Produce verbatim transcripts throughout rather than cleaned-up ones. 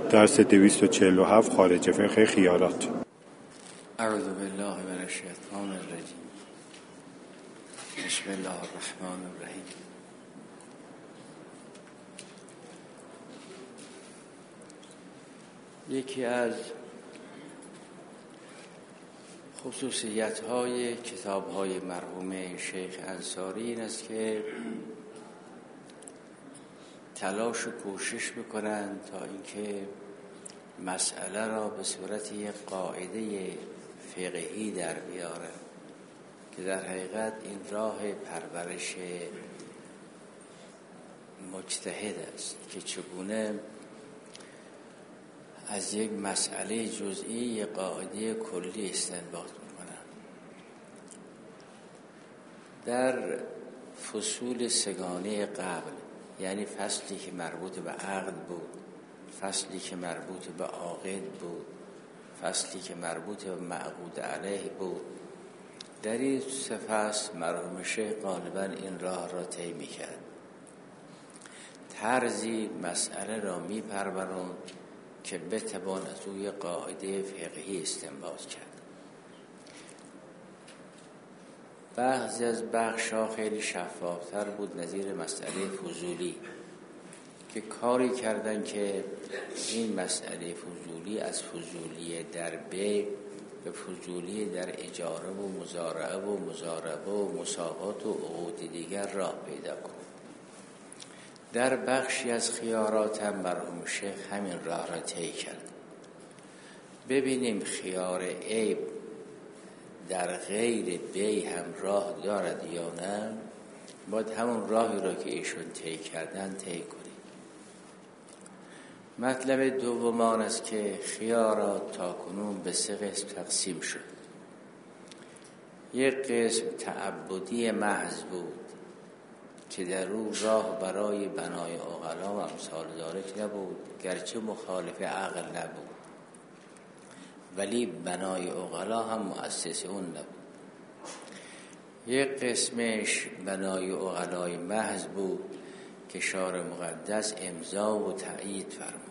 درس دویست و چهل و هفت خارج فقه خیارات. اعوذ بالله من الشیطان الرجیم. بسم الله الرحمن الرحیم. یکی از خصوصیت‌های کتاب‌های مرحوم شیخ انصاری این است که تلاش و کوشش می‌کنند تا اینکه مسئله را به صورت یک قاعده فقهی در بیارند که در حقیقت این راه پرورش مجتهد است که چگونه از یک مسئله جزئی یک قاعده کلی استنباط می‌کنند. در فصول سگانه قبل، یعنی فصلی که مربوط به عقد بود، فصلی که مربوط به عاقد بود، فصلی که مربوط به معقود علیه بود، در این سه فصل مرحوم شیخ غالباً این راه را طی می‌کرد. طرزی مسئله را می‌پروراند که بتوان از روی قاعده فقهی استنباط کرد. بعضی از بخش‌ها خیلی شفافتر بود، نظیر مسئله فضولی که کاری کردن که این مسئله فضولی از فضولی در بیع به فضولی در اجاره و مزارعه و مضاربه و مساقات و عقود دیگر راه پیدا کند. در بخشی از خیارات هم مرحوم شیخ همین راه را طی کرد. ببینیم خیار عیب در غیر بیع هم راه دارد یا نه، باید همون راهی را که ایشون طی کردن طی کنیم. مطلب دوم آن است که خیارات تا کنون به سه قسم تقسیم شد. یک قسم تعبدی محض بود که در او راه برای بنای عقلا و امثال ذالک نبود، گرچه مخالف عقل نبود ولی بنای عقلا هم مؤسس اون نبود. یک قسمش بنای عقلای محض بود که شارع مقدس امضا و تأیید فرمود.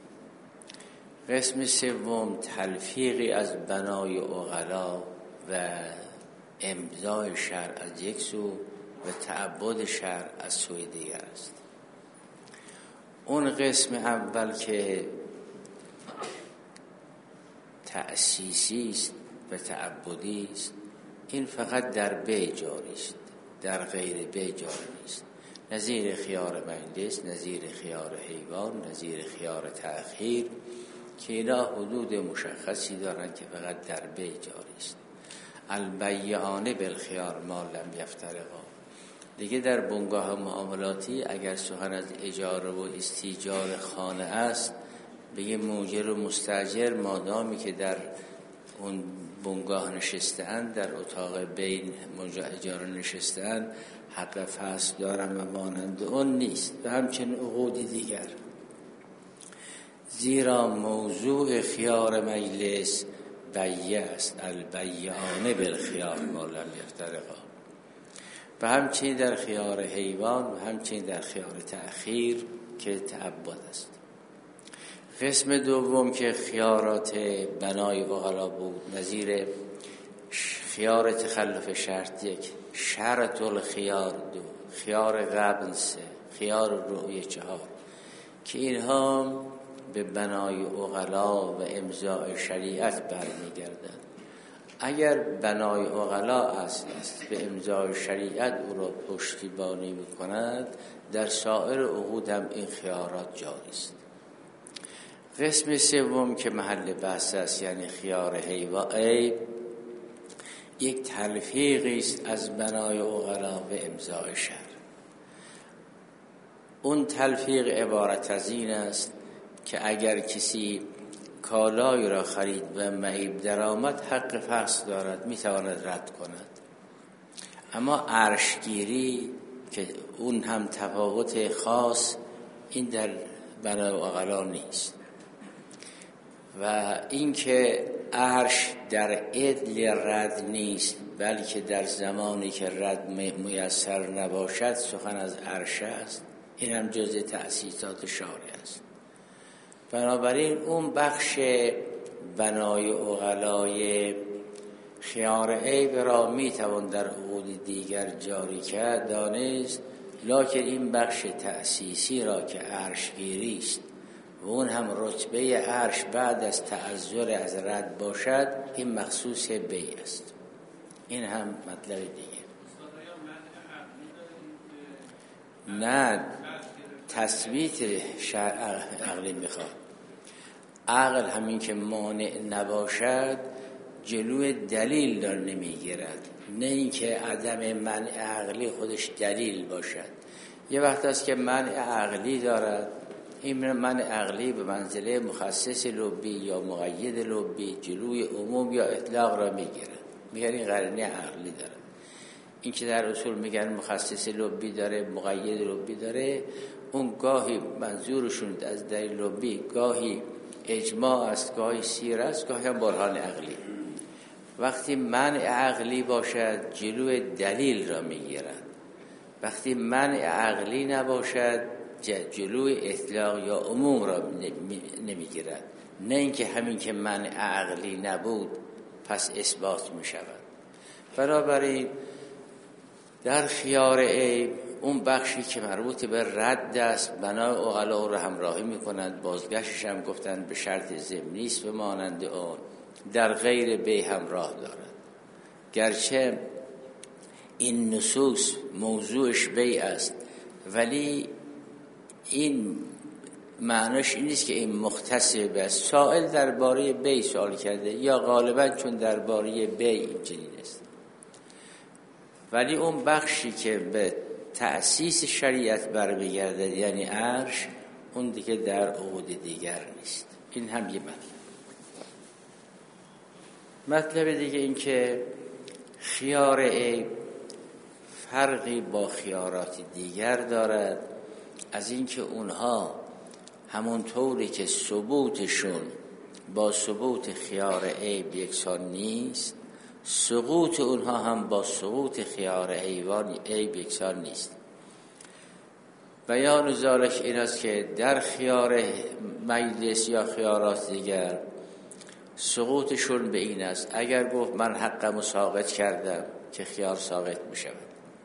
قسم سوم تلفیقی از بنای عقلا و امضای شرع از یک سو و تعبد شرع از سوی دیگر است. اون قسم اول که تأسیسی است و تعبدی است، این فقط در بیع جاری است، در غیر بیع جاری نیست. نظیر خیار مجلس، نظیر خیار حیوان، نظیر خیار تأخیر که اینا حدود مشخصی دارند که فقط در بیع جاری است. البیعان بالخیار ما لم یفترقا. دیگه در بنگاه معاملاتی اگر سخن از اجاره و استیجار خانه است، بگه موجر و مستاجر مادامی که در اون بنگاه نشسته‌اند، در اتاق بین اجاره نشسته‌اند، حق فصل دارن و مانند اون نیست و همچنین عقود دیگر. زیرا موضوع خیار مجلس بیع است، البیعان بالخیار ما لم یفترقا. و همچنین در خیار حیوان و همچنین در خیار تأخیر که تعبد است. قسم دوم که خیارات بنای عقلا بود، نظیر خیار تخلف شرط یک، شرط الخیار دو، خیار قبل سه، خیار رؤیه چهار، که اینها به بنای عقلا و امضاء شریعت برمیگردند. اگر بنای عقلا اصل است به امضاء شریعت او را پشتیبانی می‌کند، در سایر عقود هم این خیارات جاری است. قسم سوم که محل بحث است، یعنی خیار حیوان، یک تلفیقی است از بنای عقلا و امضاء شرع. اون تلفیق عبارت از این است که اگر کسی کالای را خرید و معیب درآمد، حق فصل دارد، میتواند رد کند. اما عرشگیری که اون هم تفاوت خاص، این در بنای عقلا نیست. و اینکه عرش در عدل رد نیست، بلکه در زمانی که رد میسر نباشد سخن از عرش است، این هم جزء تأسیسات شارع است. بنابراین اون بخش بنای عقلای خیار عیب را میتوان در عقود دیگر جاری کرد دانست، لکن این بخش تأسیسی را که عرشگیری است و اون هم رتبه عرش بعد از تعذر از رد باشد، این مخصوص بی است. این هم مطلب دیگه. نه، تثبیت عقلی میخواد. عقل همین که مانع نباشد جلوی دلیل دار نمیگیرد، نه اینکه عدم منع عقلی خودش دلیل باشد. یه وقت است که منع عقلی دارد، این منع عقلی به منزله مخصص لبی یا مقید لبی جلوی عموم یا اطلاق را میگیرد، میگن این قرینه عقلی دارد. این که در اصول میگن مخصص لبی داره، مقید لبی داره، اون گاهی منظورشون از دلیل لبی گاهی اجماع است، گاهی سیر است، گاهی هم برهان عقلی. وقتی منع عقلی باشد جلوی دلیل را میگیرد، وقتی منع عقلی نباشد جلوی اطلاق یا عموم را نمیگیرد. نه اینکه همین که منع عقلی نبود پس اثبات میشود. بنابراین در خیار عیب اون بخشی که مربوط به رد است بنای عقلا رو همراهی میکنند، بازگشتش هم گفتند به شرط ضمنی است و مانند آن در غیر بی همراه دارد. گرچه این نصوص موضوعش بی است، ولی این معنیش این نیست که این مختص به سائل درباره بی سوال کرده یا غالبا چون درباره بی اینجوری است، ولی اون بخشی که به تأسیس شریعت برمیگردد یعنی عرش، اون دیگه در عقود دیگر نیست. این هم یه مطلب. مطلب دیگه این که خیار عیب فرقی با خیارات دیگر دارد، از اینکه اونها همون طوری که ثبوتشون با ثبوت خیار عیب یکسان نیست، سقوط اونها هم با سقوط خیار عیب یکسان نیست. بیان ذالک این است که در خیار مجلس یا خیارات دیگر سقوطشون به این است، اگر گفت من حقم ساقط کردم که خیار ساقط می شود،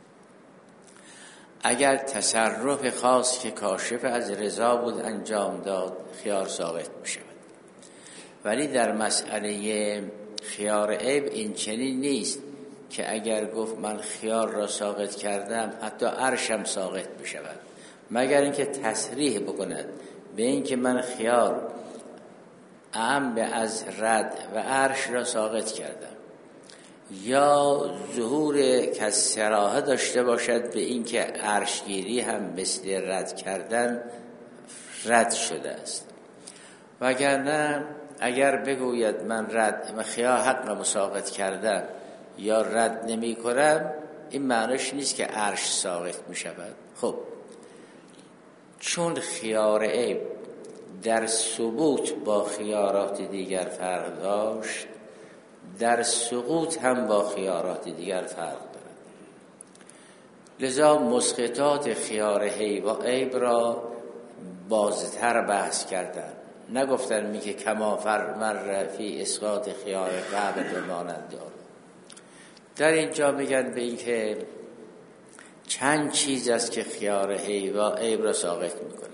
اگر تصرف خاص که کاشف از رضا بود انجام داد خیار ساقط می شود. ولی در مسئله خیار عیب این چنین نیست که اگر گفت من خیار را ساقط کردم حتی عرشم ساقط می شود، مگر اینکه تصریح بکند به این که من خیار اعم از رد و عرش را ساقط کردم، یا ظهور که صراحه داشته باشد به این که عرشگیری هم مثل رد کردن رد شده است. وگرنه اگر بگوید من رد و خیار حق ساقط کردم یا رد نمی کنم، این معنیش نیست که عرش ساقط می شود. خب چون خیار عیب در ثبوت با خیارات دیگر فرق داشت، در سقوط هم با خیارات دیگر فرق دارد. لذا مسقطات خیار عیب را بازتر بحث کردن، نگفتن می که کما مر فی اسقاط خیار قبل بمانند آن. در اینجا میگن به این که چند چیز است که خیار عیب را ساقط میکنه.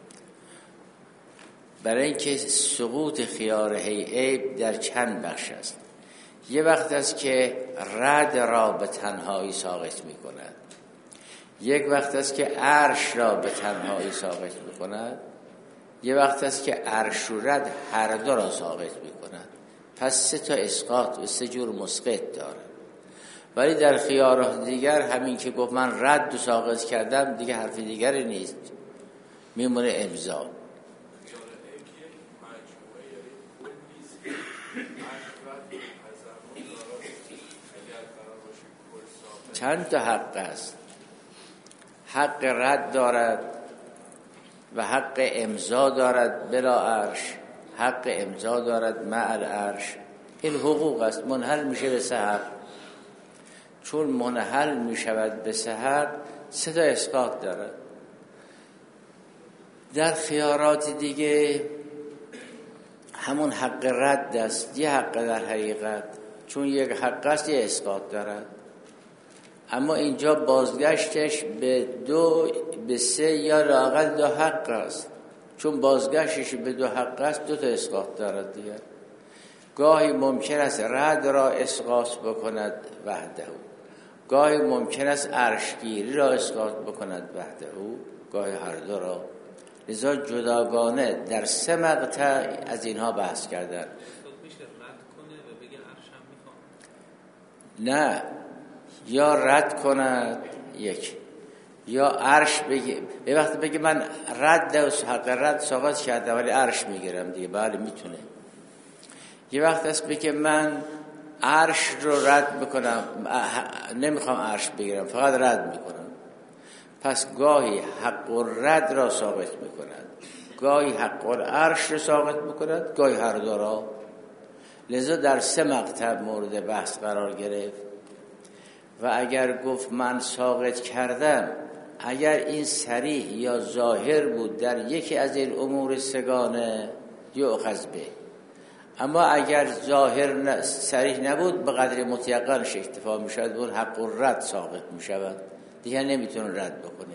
برای اینکه سقوط خیار عیب در چند بخش است. یه وقت است که رد را به تنهایی ساقط می کند، یک وقت است که عرش را به تنهایی ساقط می کند، یه وقت است که عرش و رد هر دو را ساقط می کند. پس سه تا اسقاط و سه جور مسقط داره. ولی در خیارات دیگر همین که گفت من رد و ساقط کردم دیگه حرف دیگری نیست، میمونه امضا. چند تا حق است؟ حق رد دارد و حق امضا دارد بلا عرش، حق امضا دارد مع العرش. این حقوق است، منحل میشه به سه حق. چون منحل میشود به سه حق، سه تا اسقاط دارد. در خیارات دیگه اون حق رد است. یه حق در حقیقت، چون یک حق است یه اسقاط دارد، اما اینجا بازگشتش به دو به سه یا لااقل دو حق است، چون بازگشتش به دو حق است دو تا اسقاط دارد دیگر. گاهی ممکن است رد را اسقاط بکند وحده، گاهی ممکن است عرشگیری را اسقاط بکند وحده، گاهی هر دو را. لذا جداگانه در سه مقطع از اینها بحث کردن. نه، یا رد کند یک، یا عرش بگه. به وقتی بگه من رد و حق رد ساقط کردم ولی عرش میگیرم دیگه، بله میتونه. یه وقت است بگه من عرش رو رد بکنم، نمیخوام عرش بگیرم فقط رد میکنم. پس گاهی حق و رد را ساقط میکند، گاهی حق و عرش را ساقط میکند، گاهی هر دو را. لذا در سه مقطع مورد بحث قرار گرفت. و اگر گفت من ساقط کردم، اگر این صریح یا ظاهر بود در یکی از این امور سگانه یؤخذ به، اما اگر ظاهر صریح نبود به قدر متیقنش اکتفا میشد، اون حق و رد ساقط میشود دیگه، نمیتونه رد بکنه.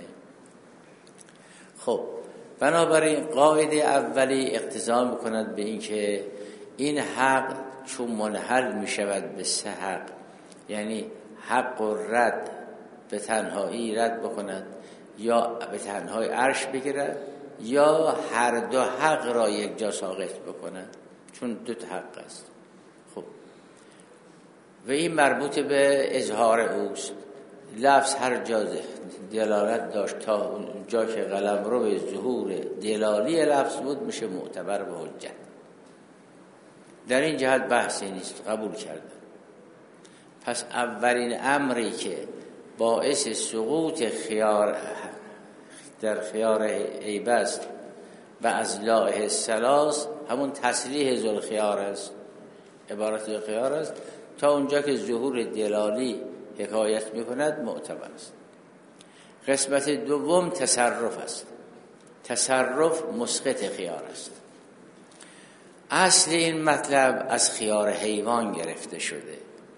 خب بنابراین قاعده اولی اقتضا میکند به این که این حق چون منحل میشود به سه حق، یعنی حق و رد به تنهایی رد بکند، یا به تنهایی عرش بگیرد، یا هر دو حق را یک جا ساقط بکند، چون دو تا حق است. خب و این مربوط به اظهار اوست. لفظ هر جا دلالت داشت تا اون جا که قلمرو به ظهور دلالی لفظ بود میشه معتبر و حجت. در این جهت بحثی نیست، قبول کردن. پس اولین امری که باعث سقوط خیار در خیار عیب است و از لاء الثلاث همون تصریح ذوالخیار است، عبارت ذوالخیار است، تا اونجا که ظهور دلالی حکایت میکند معتبر است. قسمت دوم تصرف است. تصرف مسقط خیار است. اصل این مطلب از خیار حیوان گرفته شده.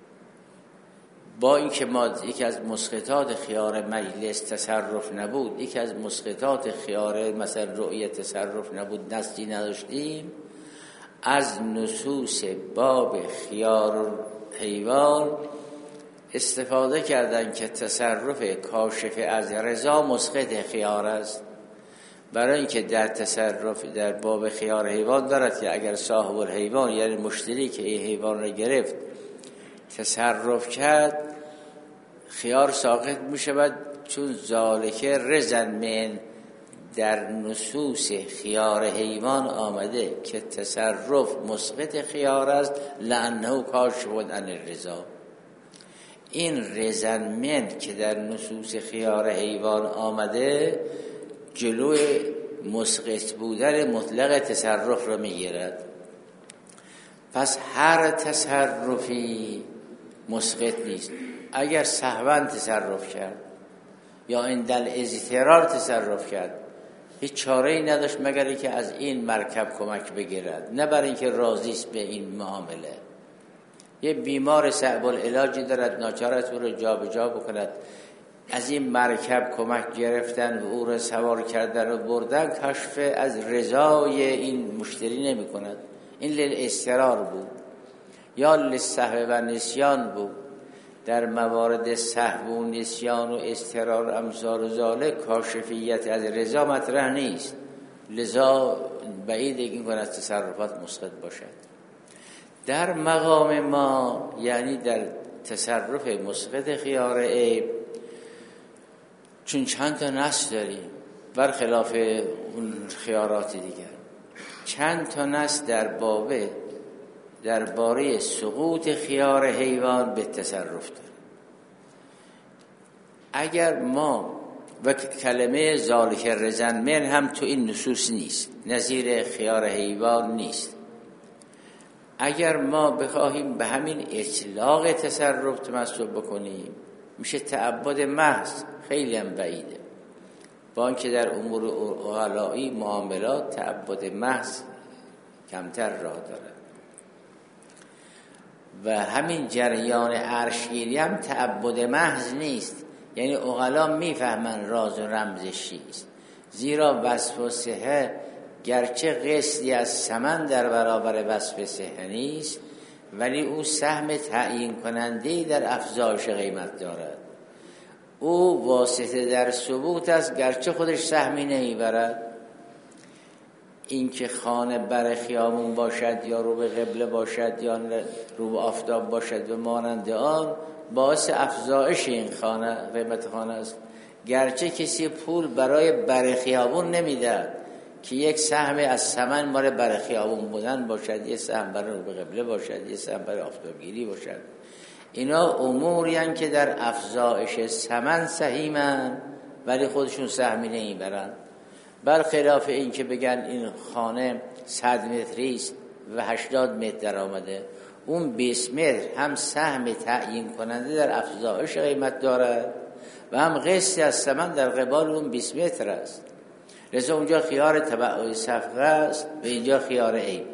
با اینکه ما یکی از مسقطات خیار مجلس تصرف نبود، یکی از مسقطات خیار مثلا رؤیت تصرف نبود، نصی نداشتیم، از نصوص باب خیار حیوان استفاده کردن که تصرف کاشف از رضا مسقط خیار است، برای اینکه در تصرف در باب خیار حیوان دارد که اگر صاحب الحیوان یعنی مشتری که این حیوان را گرفت تصرف کرد، خیار ساقط می شود، چون ذالکه رزن من در نصوص خیار حیوان آمده که تصرف مسقط خیار است، لانه کاشف عن الرضا. این رزن من که در نصوص خیار حیوان آمده جلوی مسقط بودن مطلق تصرف را می گیرد. پس هر تصرفی مسقط نیست. اگر سهوا تصرف کرد یا عند اضطرار تصرف کرد، هیچ چاره‌ای نداشت مگر اینکه از این مرکب کمک بگیرد، نه برای اینکه راضی است به این معامله. یه بیمار صعب العلاجی دارد، ناچار است او را جابجا بکند، از این مرکب کمک گرفتن و او را سوار کردن و بردن کشف از رضای این مشتری نمی کند. این للاضطرار بود یا للسهو و نسیان بود. در موارد سهو و نسیان و اضطرار امثال و ذالک کاشفیت از رضا مطرح نیست، لذا بعید این کند از تصرفات مسقط باشد. در مقام ما یعنی در تصرف مسقط خیار عیب، چون چند تا نص داریم برخلاف اون خیارات دیگر، چند تا نص در بابه درباره سقوط خیار حیوان به تصرف داریم. اگر ما و کلمه ذالک رزن من هم تو این نصوص نیست، نظیر خیار حیوان نیست. اگر ما بخواهیم به همین اطلاق تصرف تمسک بکنیم میشه تعبد محض، خیلی هم بعیده. با اینکه در امور عقلائی معاملات تعبد محض کمتر راه دارد. و همین جریان عرشگیری هم تعبد محض نیست، یعنی عقلا میفهمن راز و رمزش چیست، زیرا وصف و صحه گرچه قسطی از ثمن در برابر وصف صحه نیست، ولی او سهم تعیین کننده‌ای در افزایش قیمت دارد. او واسطه در ثبوت است گرچه خودش سهمی نمیبرد. این که خانه بر خیابون باشد یا رو به قبله باشد یا رو به آفتاب باشد و مانند آن باعث افزایش این خانه قیمت خانه است، گرچه کسی پول برای بر خیابون نمیده که یک سهم از ثمن مال بر خیابون بودن باشد، یک سهم برای رو به قبله باشد، یک سهم برای آفتابگیری باشد. اینا اموری هستند که در افزایش ثمن سهیمن ولی خودشون سهمی نمیبرن. برخلاف این که بگن این خانه صد متری است و هشتاد متر در آمده، اون بیست متر هم سهم تعیین کننده در افزایش قیمت دارد و هم قسطی از ثمن در قبال اون بیست متر است. لذا اونجا خیار تبع صفقه است و اینجا خیار عیب.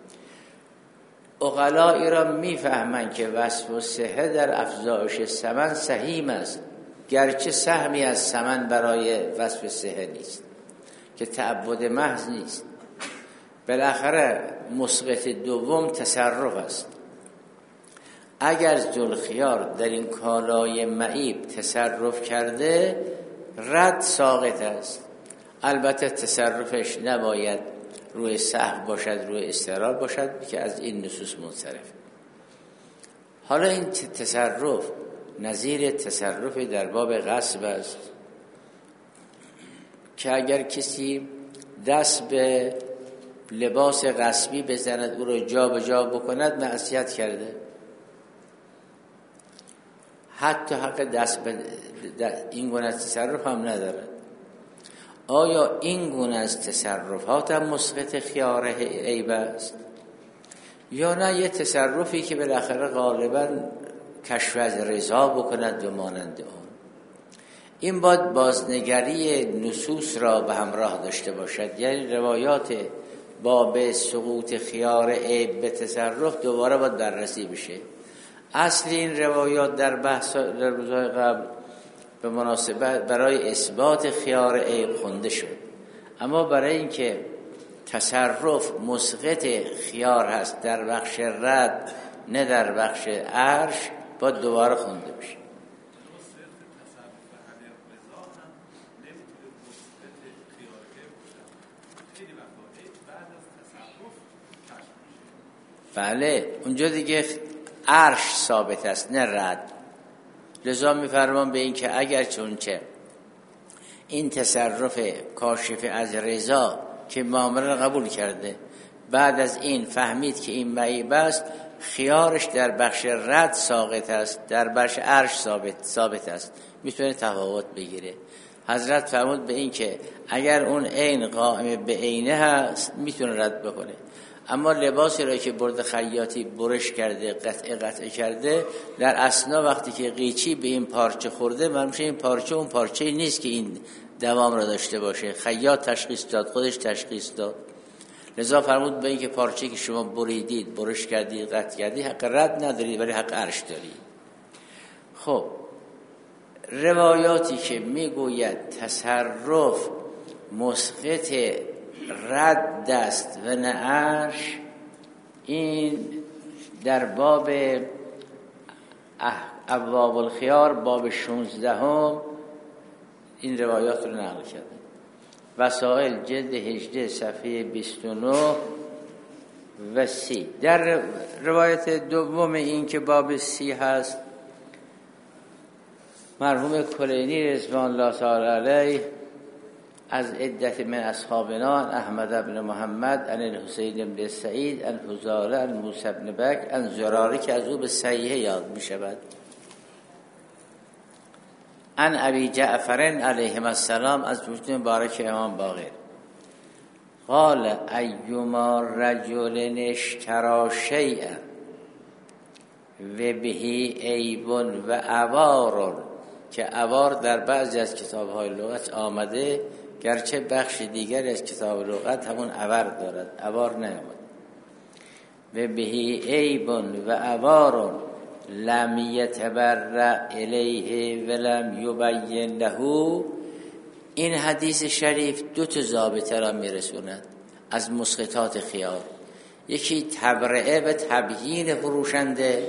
عقلائی را میفهمن که وصف و صحه در افزایش ثمن سهیم است، گرچه سهمی از ثمن برای وصف صحه نیست که تعبد محض نیست. بالاخره مسقط دوم تصرف است. اگر ذوالخیار در این کالای معیب تصرف کرده رد ساقط است. البته تصرفش نباید روی سهو باشد، روی استقرار باشد که از این نصوص منصرف. حالا این تصرف نظیر تصرف در باب غصب است که اگر کسی دست به لباس غصبی بزند او رو جا به جا بکند معصیت کرده، حتی حق دست به این گونه تصرف هم ندارد. آیا این گونه از تصرفات هم مسقط خیار عیب است یا نه یه تصرفی که بالاخره غالبا کشف از رضا بکند و مانند آن؟ این باید بازنگری نصوص را به همراه داشته باشد، یعنی روایات باب سقوط خیار عیب به تصرف دوباره باید بررسی بشه. اصل این روایات در بحث در روزهای قبل به مناسبت برای اثبات خیار عیب خونده شد، اما برای اینکه تصرف مسقط خیار هست در بخش رد نه در بخش عرش باید دوباره خونده بشه. بله اونجا دیگه عرش ثابت است نه رد. لذا می‌فرمان به این که اگر چونچه این تصرف کاشف از رضا که معامله را قبول کرده بعد از این فهمید که این معیب است، خیارش در بخش رد ساقط است، در بخش عرش ثابت ثابت است، میتونه تفاوت بگیره. حضرت فرمود به این که اگر اون عین قائم به عینه هست میتونه رد بکنه، اما لباسی را که برد خیاطی برش کرده قطعه قطعه کرده در اثنا وقتی که قیچی به این پارچه خورده معلوم میشه این پارچه اون پارچه نیست که این دوام را داشته باشه. خیاط تشخیص داد، خودش تشخیص داد. لذا فرمود به این که پارچه که شما بریدید برش کردید قطع کردید حق رد ندارید ولی حق عرش دارید. خب روایاتی که میگوید تصرف مسقط رد است و نه عرش، این در باب ابواب الخیار باب شانزده هم این روایات رو نقل کرده. وسائل جلد هجده صفحه بیست و نه و سی. در روایت دوم این که باب سی هست، مرحوم کلینی رضوان الله تعالی علیه از عدت من اصحابنا احمد بن محمد عن الحسین بن سعید عن حذاله عن موسی بن بک عن زراره که از او به صحیحه یاد می شود، عن ابی جعفر علیه السلام از وجود مبارک امام باقر قال ایما رجل اشترى شیئا و بهی عیب و عوار، که عوار در بعضی از کتاب‌های لغت آمده گرچه بخش دیگر از کتاب لغت همون عور دارد، عوار نیامد. و بهی عیب و عوار لم یتبرع الیه ولم یبین له. این حدیث شریف دو تا ضابطه را میرسوند از مسقطات خیار. یکی تبرئه و تبیین فروشنده،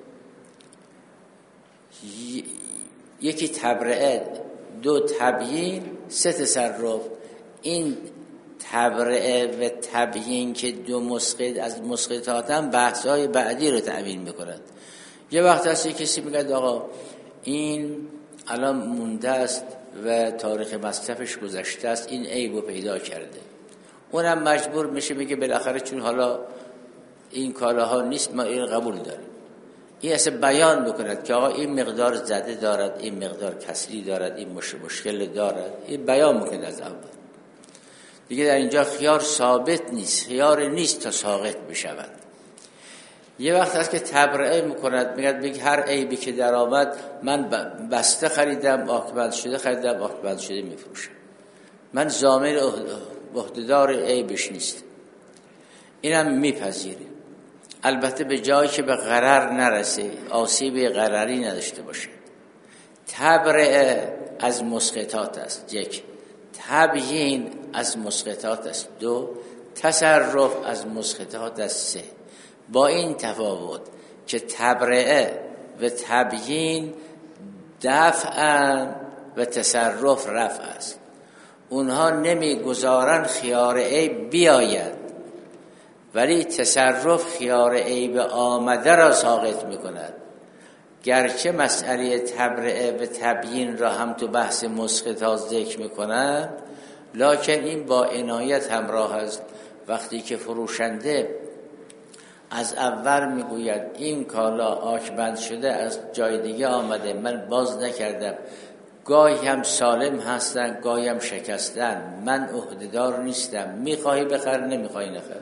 یکی تبرئه، دو تبیین، سه تصرف. این تبرئه و تبیین که دو مسقط از مسقطات هم بحث‌های بعدی رو تعیین می‌کند. یه وقت هست کسی میگه آقا این الان مونده است و تاریخ مصرفش گذشته است، این عیبو پیدا کرده، اونم مجبور میشه میگه بالاخره چون حالا این کالاها نیست ما این قبول داریم. این اصلا بیان بکند که آقا این مقدار زده دارد، این مقدار کسری دارد، این مش مشکل دارد، این بیان میکنه از اول. دیگه در اینجا خیار ثابت نیست، خیار نیست تا ساقط بشود. یه وقت هست که تبرئه میکند، میگه بگی هر عیبی که در آمد من بسته خریدم، آکبند شده خریدم، آکبند شده میفروشم، من ضامن عهده‌دار عیبش نیست. اینم میپذیره، البته به جایی که به غرر نرسه، آسیب غرری نداشته باشه. تبرئه از مسقطات است، یک. تبیین از مسقطات است، دو. تصرف از مسقطات است، سه. با این تفاوت که تبرئه و تبیین دفعاً و تصرف رفع است. اونها نمیگذارن خیار عیب بیاید، ولی تصرف خیار عیب آمده را ساقط میکند. گرچه مسئله تبرئه و تبیین را هم تو بحث مسقطات ذکر میکنند، لکن این با عنایت همراه است. وقتی که فروشنده از اول میگوید این کالا آکبند شده از جای دیگه آمده، من باز نکردم، گاهی هم سالم هستن گاهی هم شکستن، من عهده‌دار نیستم، میخواهی بخر نمیخواهی نخر.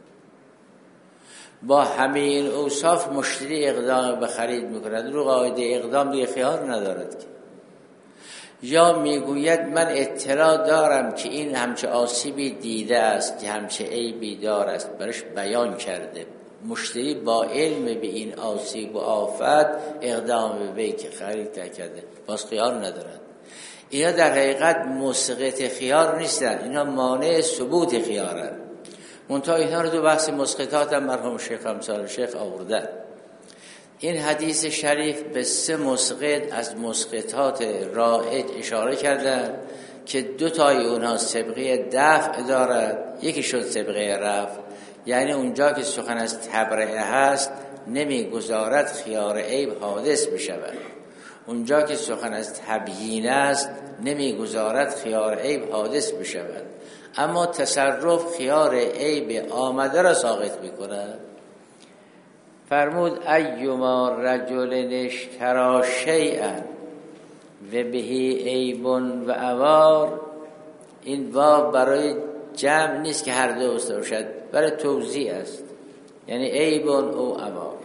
با همه این اوصاف مشتری اقدام به خرید میکند، رو قاعده اقدام دیگه خیار ندارد که. یا میگوید من اطلاع دارم که این همچه آسیبی دیده است، که همچه عیبی دار است، برش بیان کرده، مشتری با علم به این آسیب و آفت اقدام به بی که خرید کرده، باز خیار ندارد. اینا در حقیقت مسقط خیار نیستن، اینا مانع ثبوت خیارن. منتها اینا رو تو بحث مسقطات هم مرحوم شیخ امثال شیخ آوردن. این حدیث شریف به سه مسقط از مسقطات رائج اشاره کردن که دو تای اونها سبقه دفع دارد، یکی شد سبقه رفع، یعنی اونجا که سخن از تبرئه هست نمیگذارد خیار عیب حادث بشود، اونجا که سخن از تبیین است نمیگذارد خیار عیب حادث بشود. اما تصرف خیار عیب آمده را ساقط میکند. فرمود ایما رجل اشترا شیئا و بهی عیب و عوار. این واو برای جمع نیست که هر دو داشته باشد، برای توضیح است، یعنی عیب او عوار.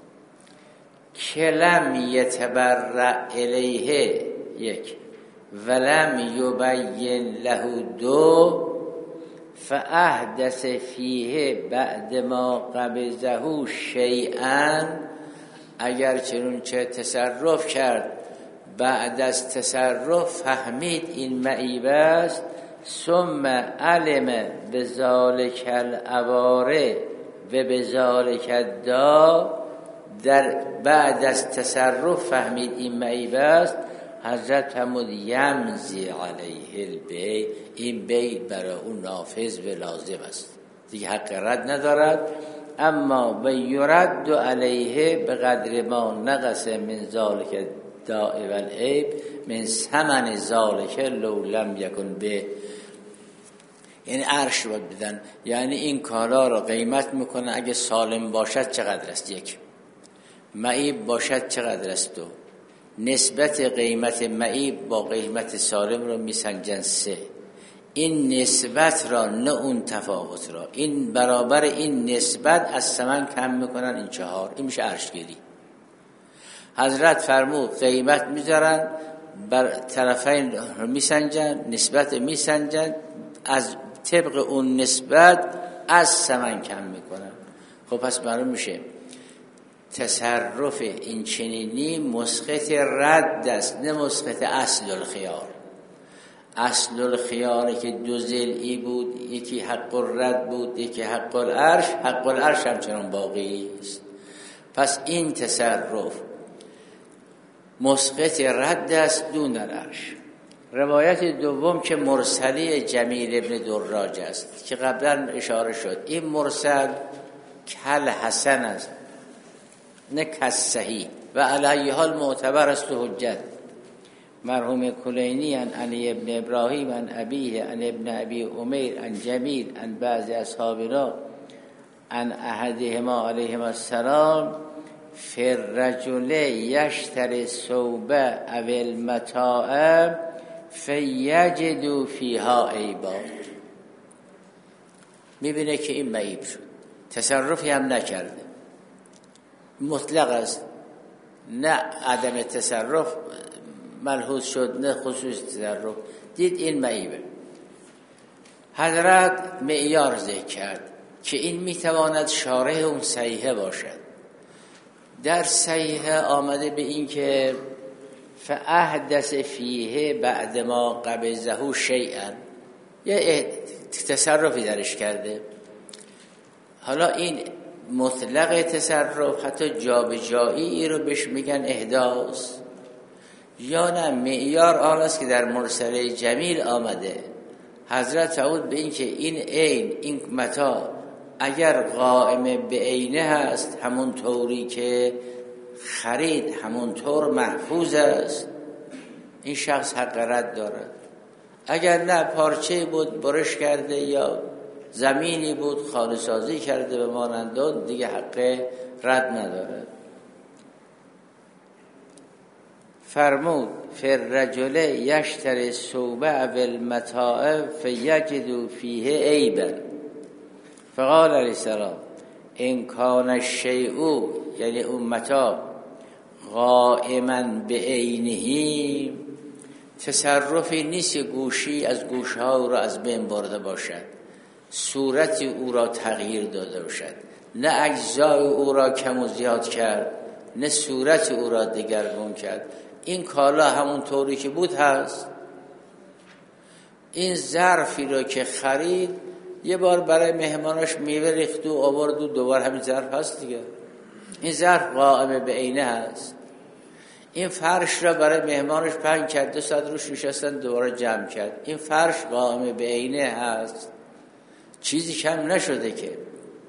کلم یتبرع الیه، یک، ولم یبین له، دو، فاحدث فیه بعد ما قبضه شیئا. اگر چنانچه تصرف کرد بعد از تصرف فهمید این معیب است، ثم علم بذالک العواره و بذالک الدا، در بعد از تصرف فهمید این معیب است، حضرت فرمود یمضی علیه البیع، این بیع برای اون نافذ و لازم است، دیگه حق رد ندارد. اما و یرد علیه به قدر ما نقص من ذالک داء و العیب من ثمن ذالک لو لم یکن به، یعنی عرش رو بدن، یعنی این کالا رو قیمت میکنه، اگه سالم باشد چقدر است، یک، معیب باشد چقدر است، دو، نسبت قیمت معیب با قیمت سالم رو میسنجن، سه، این نسبت را نه اون تفاوت را، این برابر این نسبت از ثمن کم میکنن، این چهار، این میشه عرشگیری. حضرت فرمود قیمت میذارن بر طرفین میسنجن، نسبت میسنجن، از طبق اون نسبت از ثمن کم میکنن. خب پس معلوم میشه تصرف این چنینی مسقط رد است، نه مسقط اصل الخیار. اصل الخیاره که دو ضلعی بود، یکی حق الرد بود، یکی حق العرش، حق العرش همچنان باقی است. پس این تصرف مسقط رد است دون العرش. روایت دوم که مرسلی جمیل ابن دراج است که قبلا اشاره شد، این مرسل کل حسن است نه کل صحیح و علیه حال معتبر است و حجت. مرحوم کلینی عن علی ابن ابراهیم عن ابیه عن ابن ابی امیر عن جمیل عن بعض اصحابنا عن احدهما علیهم السلام فی الرجل یشتری الثوب او المتاع فیجد فیها عیبا. میبینه که این معیب شد، تصرفی هم نکرده، مطلق است، نه عدم تصرف ملحوظ شد نه خصوص تصرف، دید این معیبه. حضرت معیار ذکر کرد که این میتواند شارح اون صحیحه باشد. در صحیحه آمده به این که فاحدث فیه بعد ما قبضه شیئا، یه تصرفی درش کرده. حالا این مطلق تصرف حتی جابجایی رو بهش میگن احداث، یا نه معیار آن است که در مرسله جمیل آمده. حضرت تعود به این که این عین، این متاع اگر قائم به عینه هست همون طوری که خرید همون طور محفوظ است، این شخص حق رد دارد. اگر نه پارچه بود برش کرده یا زمینی بود خالص‌سازی کرده به مانند دیگه حق رد ندارد. فرمود فی الرجل یشتری الثوب او المتاع فیجد فیه عیبا فقال علیه السلام ان کان الشیء، یعنی اون متاع قائما به عینه، تصرفی نیست گوشی از گوشها را از بین برده باشد، صورت او را تغییر داده باشد، نه اجزای او را کم و زیاد کرد نه صورت او را دگرگون کرد. این کالا همون طوری که بود هست. این ظرفی رو که خرید یه بار برای مهمانش میوه ریخت و آورد و دوبار همین ظرف هست دیگه، این ظرف قائم به عینه هست. این فرش را برای مهمانش پهن کرد، دو ساعت روش نشستن دوباره جمع کرد، این فرش قائم به عینه هست، چیزی کم نشده که.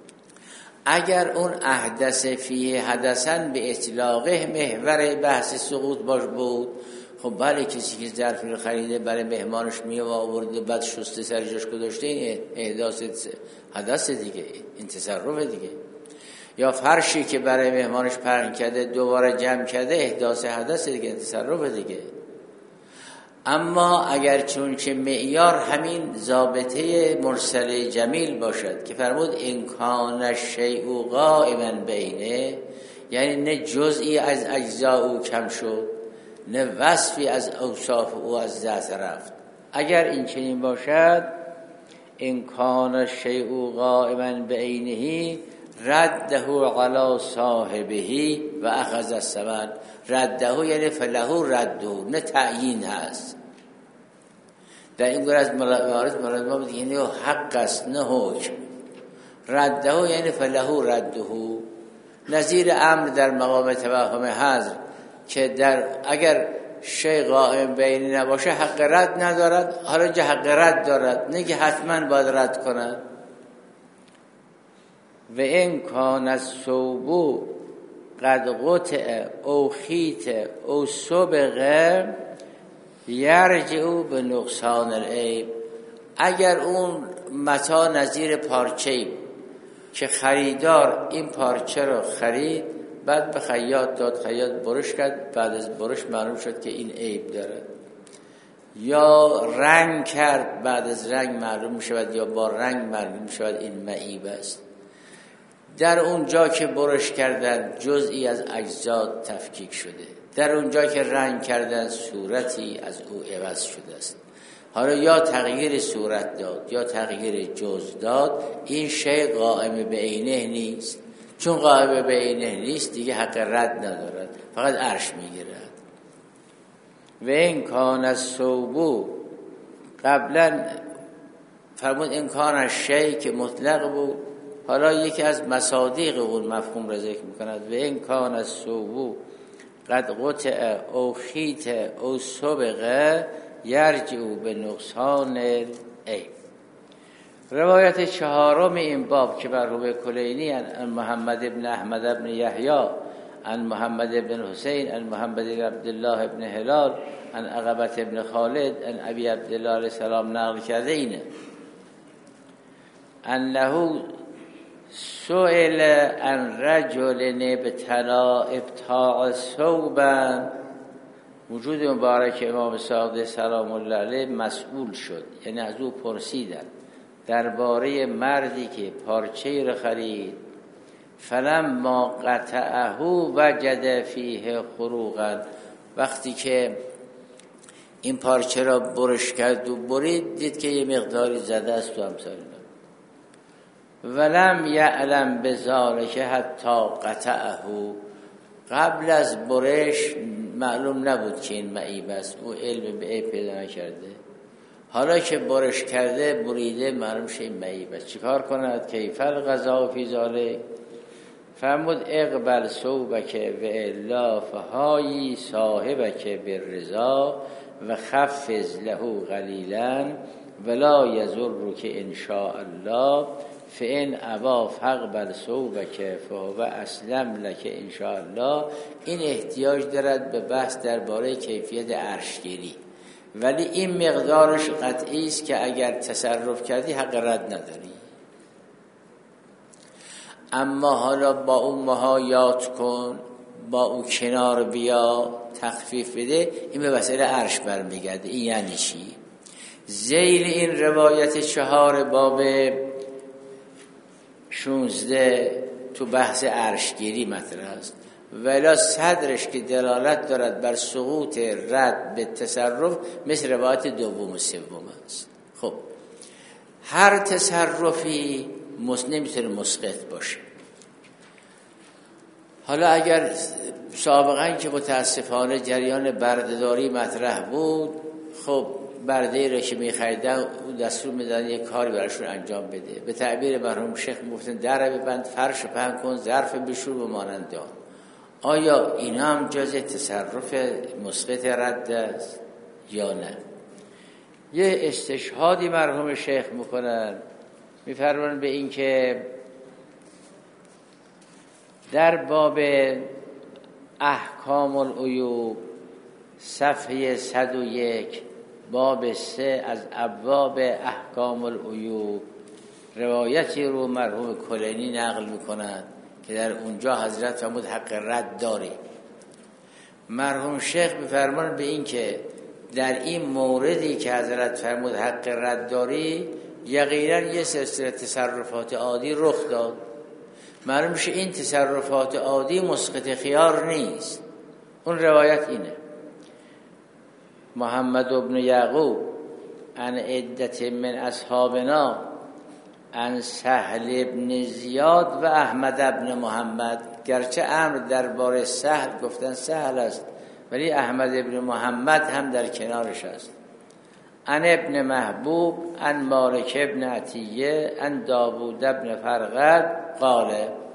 اگر اون احدث فیه حدثن به اطلاقه محور بحث سقوط باش بود، خب بله کسی که ظرفی رو خریده برای مهمانش میوه آورده بعد شسته سر جاش گذاشته، این احداث حدث دیگه، این تصرف دیگه. یا فرشی که برای مهمانش پهن کرده دوباره جمع کرده، احداث حدث دیگه، تصرف دیگه. اما اگر چون که معیار همین ضابطه مرسل جمیل باشد که فرمود ان کان الشیء قائما بینه، یعنی نه جزئی از اجزا او کم شد نه وصفی از اوصاف او از دست رفت. اگر این چنین باشد ان کان الشیء قائما بینه رده علی صاحبه و اخذ الثمن. رده یعنی فله رده، نه تعیین هست. در این گونه از موارد موارد ما بود یعنی حق است نه حکم. رده یعنی فله رده، نظیر امر در مقام توهم حذر که در اگر شی قائم بینی نباشه حق رد ندارد، حالا جه حق رد دارد، نه که حتما باید رد کند. و این کان الثوب قد قطع او خیط او سبغ یرجع به نقصان العیب. اگر اون متاع نظیر پارچه که خریدار این پارچه رو خرید بعد به خیاط داد، خیاط برش کرد، بعد از برش معلوم شد که این عیب داره، یا رنگ کرد بعد از رنگ معلوم میشود یا با رنگ معلوم میشود این معیب است. در اون جا که برش کردن جزئی از اجزا تفکیک شده، در اون جا که رنگ کردن صورتی از او عوض شده است. حالا یا تغییر صورت داد یا تغییر جز داد، این شی قائم به عینه نیست. چون قائم به عینه نیست دیگه حق رد ندارد، فقط عرش میگیرد. و این کان الصوب قبلا فرمود این کان الشیء که مطلق بود، حالا یکی از مصادیق اون مفهوم را ذکر میکند. و این کان الصوب قد قطع او خیط او سبقه یرجع به نقصان العیب. روایت چهارم این باب که مرحوم کلینی عن محمد ابن احمد ابن یحیی عن محمد ابن حسین عن محمد ابن عبدالله ابن هلال عن عقبة ابن خالد عن ابی عبدالله علیه السلام نقل کرده اینه انه سئل عن رجل ابتلا ابتاع ثوبا، وجود مبارک امام صادق سلام الله علیه مسئول شد، یعنی از او پرسیدن درباره مردی که پارچه‌ای را خرید. فلما قطعه وجد فیه خروقا، وقتی که این پارچه را برش کرد و برید دید که یه مقداری زده است تو امثال اینا. ولم یعلم بذلک حتی قطعه، قبل از برش معلوم نبود که این معیب است، او علم به عیب پیدا نکرده. حالا که برش کرده بریده معلوم شه این معیب است، چیکار کند؟ کیف القضاء فی ذلک؟ فرمود اقبل ثوبک و الا فهایی صاحبک بالرضا و خفض له قلیلا ولا یضرک ان شاء الله فان ابا فاقبل ثوبک فهو اسلم لک ان شاء الله. این احتیاج دارد به بحث درباره کیفیت عرشگیری، ولی این مقدارش قطعی است که اگر تصرف کردی حق رد نداری. اما حالا با اون محایات کن، با اون کنار بیا، تخفیف بده، این به مسئله عرش برمیگرده. این یعنی چی؟ ذیل این روایت چهار باب شونزده تو بحث عرشگیری مطرح است، ولی صدرش که دلالت دارد بر سقوط رد به تصرف مثل روایت دوم و سوم است. خب هر تصرفی نمیتونه مسقط باشه. حالا اگر سابقا که متاسفانه جریان بردهداری مطرح بود، خب برده را که می‌خریدن دستور میدن یک کاری براشون انجام بده. به تعبیر مرحوم شیخ گفتن در ببند، فرش پهن کن، ظرف بشور و مانند آن. آیا اینا هم جز تصرف مسقط رد است یا نه؟ یه استشهادی مرحوم شیخ میکنن، میفرمان به این که در باب احکام العیوب صفحه صد و یک باب سه از ابواب احکام العیوب روایتی رو مرحوم کلینی نقل میکنند که در اونجا حضرت فرمود حق رد داری. مرحوم شیخ میفرمان به این که در این موردی که حضرت فرمود حق رد داری یقینا یه سلسله تصرفات عادی رخ داد. معلوم میشه این تصرفات عادی مسقط خیار نیست. اون روایت اینه: محمد ابن یعقوب عن عدت من اصحابنا عن سهل ابن زیاد و احمد ابن محمد. گرچه امر درباره سهل گفتن سهل است، ولی احمد ابن محمد هم در کنارش است. عن ابن محبوب عن مالک ابن عطیه عن داوود ابن فرقد قال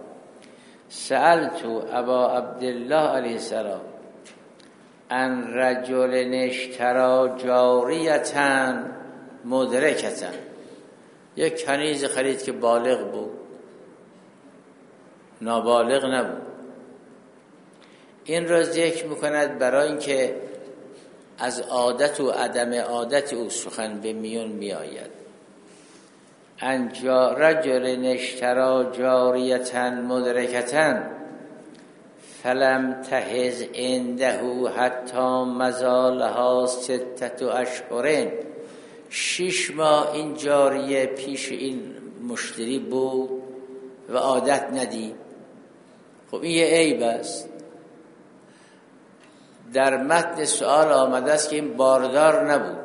سألت ابا عبدالله علیه السلام عن رجل اشترى جاریة مدرکة. یک کنیز خرید که بالغ بود، نابالغ نبود. این را ذکر میکند برای اینکه از عادت و عدم عادت او سخن به میون می آید. ان رجل اشترى جاریة مدرکة فلم تهز عنده حتی مزالها ستة اشهر. شش ماه این جاریه پیش این مشتری بود و عادت ندید. خب این یه عیب است. در متن سوال آمده است که این باردار نبود،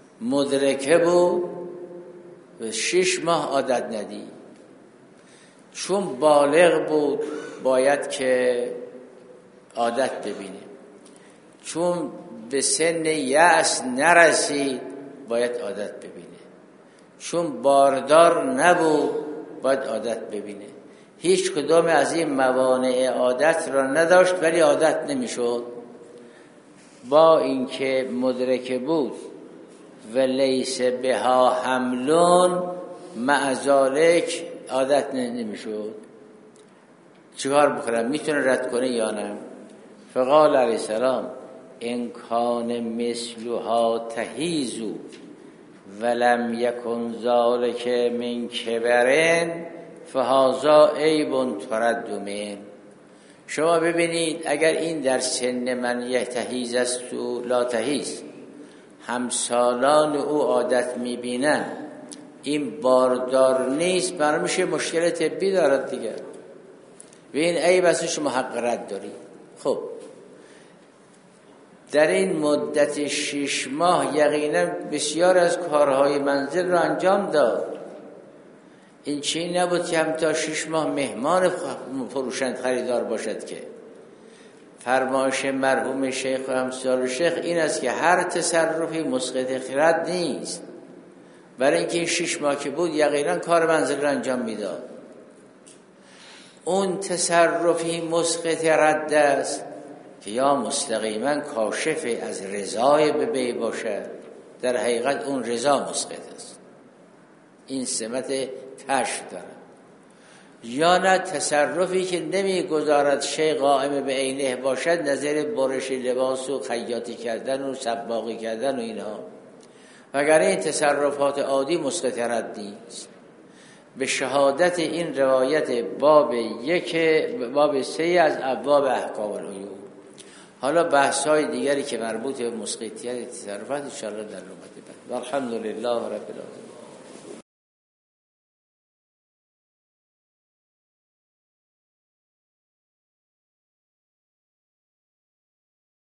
مدرکه بود و شش ماه عادت ندید. چون بالغ بود باید که عادت ببینه، چون به سن یأس نرسید باید عادت ببینه، چون باردار نبود باید عادت ببینه. هیچ کدام از این موانع عادت را نداشت ولی عادت نمیشد. با اینکه مدرک بود و لیس بها حملون مع ذالک عادت نمیشد. چیکار بکنم؟ میتونه رد کنه یا نه؟ فقال علیه السلام ان کان مثلها تهیزو ولم یکن ذالک من کبرن فهذا عیب ترد من. شما ببینید اگر این در سن من یتهیز است و لا تهیز، همسالان او عادت میبینن این باردار نیست، برای میشه مشکل طبی دارد دیگر و این عیب است، شما حق رد دارید. خب در این مدت شش ماه یقینا بسیار از کارهای منزل را انجام داد. این چی نبود که هم تا شش ماه مهمان فروشند خریدار باشد که. فرمایش مرحوم شیخ و امثال شیخ این است که هر تصرفی مسقط خرد نیست، برای اینکه این شش ماه که بود یقینا کار منزل را انجام میداد. اون تصرفی مسقط رد است که یا مستقیما کاشف از رضای به بی باشد، در حقیقت اون رضا مسقط است، این سمت تشت دارد. یا نه تصرفی که نمیگذارد شی قائم به عینه باشد، نظر برش لباس و خیاطی کردن و سباقی کردن و اینها، وگر این تصرفات عادی مسقط رد نیست. به شهادت این روایت باب یک باب سه از ابواب احکام العیون. حالا بحث های دیگری که مربوط به مسقطیت تصرفات ان شاء الله در نوبت بعد. الحمدلله رب العالمین.